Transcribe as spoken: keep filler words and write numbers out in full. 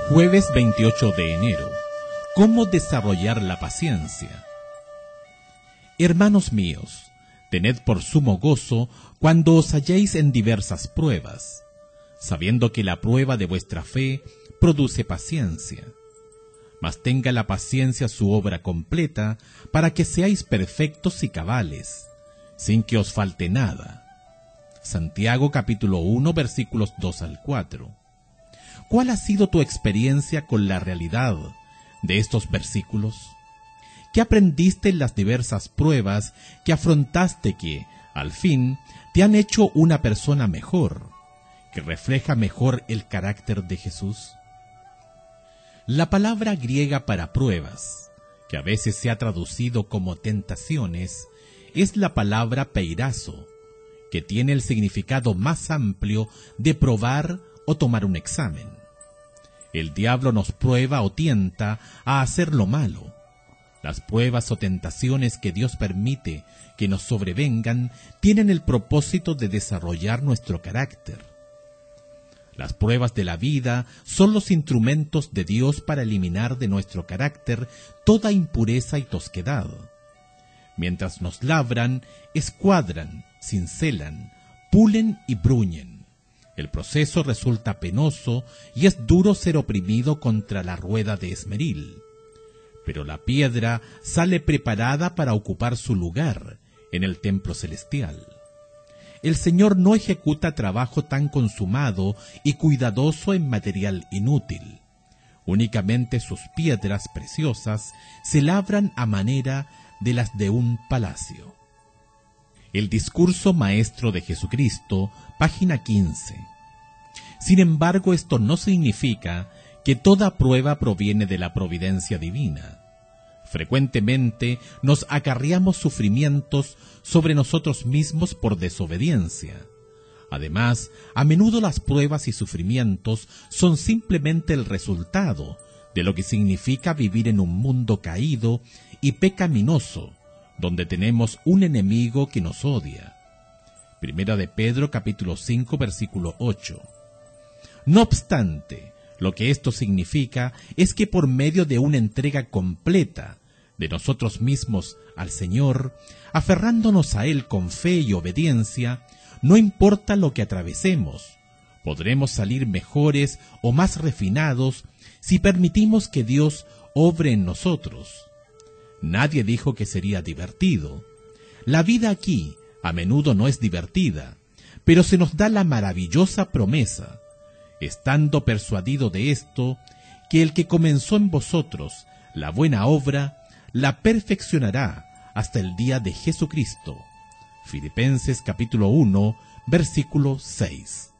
Jueves veintiocho de enero. ¿Cómo desarrollar la paciencia? Hermanos míos, tened por sumo gozo cuando os halléis en diversas pruebas, sabiendo que la prueba de vuestra fe produce paciencia. Mas tenga la paciencia su obra completa, para que seáis perfectos y cabales, sin que os falte nada. Santiago capítulo uno versículos dos al cuatro. ¿Cuál ha sido tu experiencia con la realidad de estos versículos? ¿Qué aprendiste en las diversas pruebas que afrontaste que, al fin, te han hecho una persona mejor, que refleja mejor el carácter de Jesús? La palabra griega para pruebas, que a veces se ha traducido como tentaciones, es la palabra peirazo, que tiene el significado más amplio de probar o tomar un examen. El diablo nos prueba o tienta a hacer lo malo. Las pruebas o tentaciones que Dios permite que nos sobrevengan tienen el propósito de desarrollar nuestro carácter. Las pruebas de la vida son los instrumentos de Dios para eliminar de nuestro carácter toda impureza y tosquedad. Mientras nos labran, escuadran, cincelan, pulen y bruñen. El proceso resulta penoso y es duro ser oprimido contra la rueda de esmeril. Pero la piedra sale preparada para ocupar su lugar en el templo celestial. El Señor no ejecuta trabajo tan consumado y cuidadoso en material inútil. Únicamente sus piedras preciosas se labran a manera de las de un palacio. El discurso maestro de Jesucristo, página quince. Sin embargo, esto no significa que toda prueba proviene de la providencia divina. Frecuentemente nos acarreamos sufrimientos sobre nosotros mismos por desobediencia. Además, a menudo las pruebas y sufrimientos son simplemente el resultado de lo que significa vivir en un mundo caído y pecaminoso, donde tenemos un enemigo que nos odia. Primera de Pedro capítulo cinco versículo ocho. No obstante, lo que esto significa es que por medio de una entrega completa de nosotros mismos al Señor, aferrándonos a Él con fe y obediencia, no importa lo que atravesemos, podremos salir mejores o más refinados si permitimos que Dios obre en nosotros. Nadie dijo que sería divertido. La vida aquí a menudo no es divertida, pero se nos da la maravillosa promesa, estando persuadido de esto, que el que comenzó en vosotros la buena obra, la perfeccionará hasta el día de Jesucristo. Filipenses capítulo uno, versículo seis.